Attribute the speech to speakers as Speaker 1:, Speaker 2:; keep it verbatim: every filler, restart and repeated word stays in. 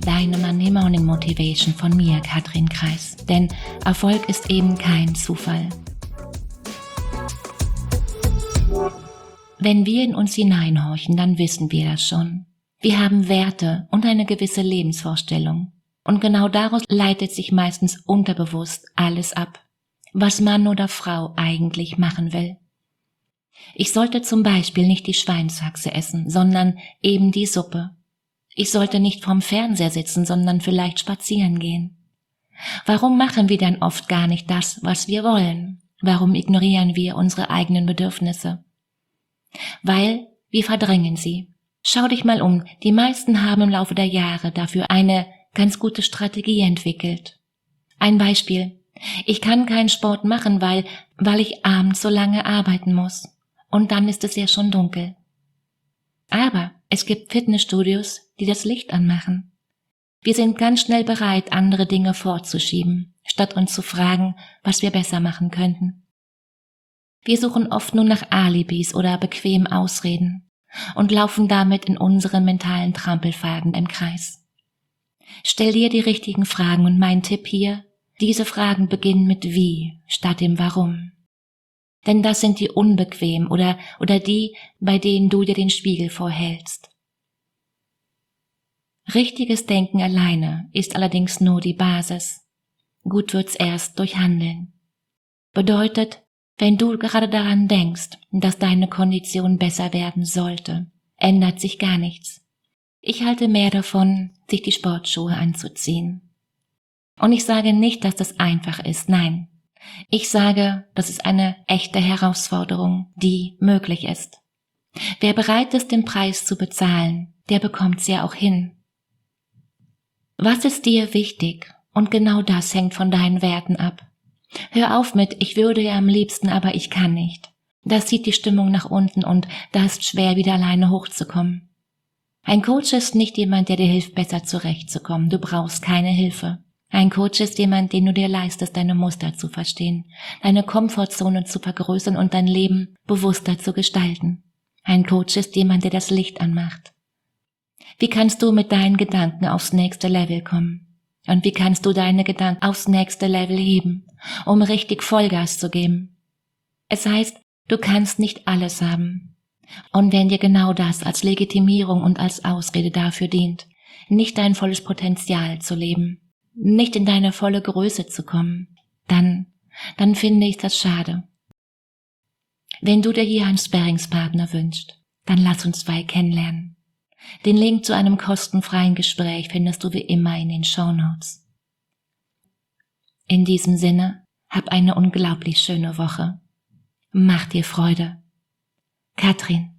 Speaker 1: deine Monday Morning Motivation von mir, Katrin Kreis. Denn Erfolg ist eben kein Zufall. Wenn wir in uns hineinhorchen, dann wissen wir das schon. Wir haben Werte und eine gewisse Lebensvorstellung. Und genau daraus leitet sich meistens unterbewusst alles ab, was Mann oder Frau eigentlich machen will. Ich sollte zum Beispiel nicht die Schweinshaxe essen, sondern eben die Suppe. Ich sollte nicht vorm Fernseher sitzen, sondern vielleicht spazieren gehen. Warum machen wir dann oft gar nicht das, was wir wollen? Warum ignorieren wir unsere eigenen Bedürfnisse? Weil wir verdrängen sie. Schau dich mal um, die meisten haben im Laufe der Jahre dafür eine ganz gute Strategie entwickelt. Ein Beispiel: Ich kann keinen Sport machen, weil, weil ich abends so lange arbeiten muss. Und dann ist es ja schon dunkel. Aber es gibt Fitnessstudios, die das Licht anmachen. Wir sind ganz schnell bereit, andere Dinge vorzuschieben, statt uns zu fragen, was wir besser machen könnten. Wir suchen oft nur nach Alibis oder bequemen Ausreden und laufen damit in unseren mentalen Trampelpfaden im Kreis. Stell dir die richtigen Fragen und mein Tipp hier: Diese Fragen beginnen mit Wie statt dem Warum. Denn das sind die unbequem oder, oder die, bei denen du dir den Spiegel vorhältst. Richtiges Denken alleine ist allerdings nur die Basis. Gut wird's erst durch Handeln. Bedeutet, wenn du gerade daran denkst, dass deine Kondition besser werden sollte, ändert sich gar nichts. Ich halte mehr davon, sich die Sportschuhe anzuziehen. Und ich sage nicht, dass das einfach ist, nein. Ich sage, das ist eine echte Herausforderung, die möglich ist. Wer bereit ist, den Preis zu bezahlen, der bekommt's ja auch hin. Was ist dir wichtig? Und genau das hängt von deinen Werten ab. Hör auf mit, ich würde ja am liebsten, aber ich kann nicht. Das zieht die Stimmung nach unten und da ist schwer, wieder alleine hochzukommen. Ein Coach ist nicht jemand, der dir hilft, besser zurechtzukommen. Du brauchst keine Hilfe. Ein Coach ist jemand, den du dir leistest, deine Muster zu verstehen, deine Komfortzone zu vergrößern und dein Leben bewusster zu gestalten. Ein Coach ist jemand, der das Licht anmacht. Wie kannst du mit deinen Gedanken aufs nächste Level kommen? Und wie kannst du deine Gedanken aufs nächste Level heben, um richtig Vollgas zu geben? Es heißt, du kannst nicht alles haben. Und wenn dir genau das als Legitimierung und als Ausrede dafür dient, nicht dein volles Potenzial zu leben, nicht in deine volle Größe zu kommen, dann, dann finde ich das schade. Wenn du dir hier einen Sparringspartner wünschst, dann lass uns zwei kennenlernen. Den Link zu einem kostenfreien Gespräch findest du wie immer in den Shownotes. In diesem Sinne, hab eine unglaublich schöne Woche. Mach dir Freude. Katrin.